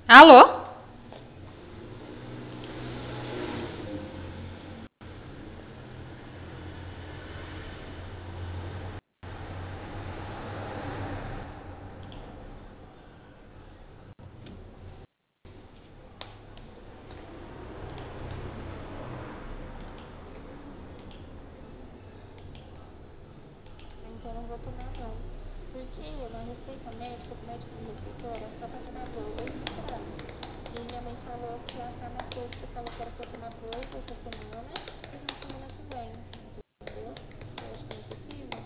Alô? Então não vou tomar não. Porque na receita médica, o médico me receitou era só pra tomar 2 gramas. E minha mãe falou que a farmacêutica falou que era pra eu tomar 2 essa semana e na semana que vem. Entendeu? Você acha que não é possível?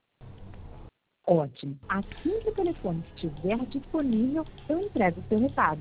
Ótimo. Assim que o telefone estiver disponível, eu entrego o seu recado.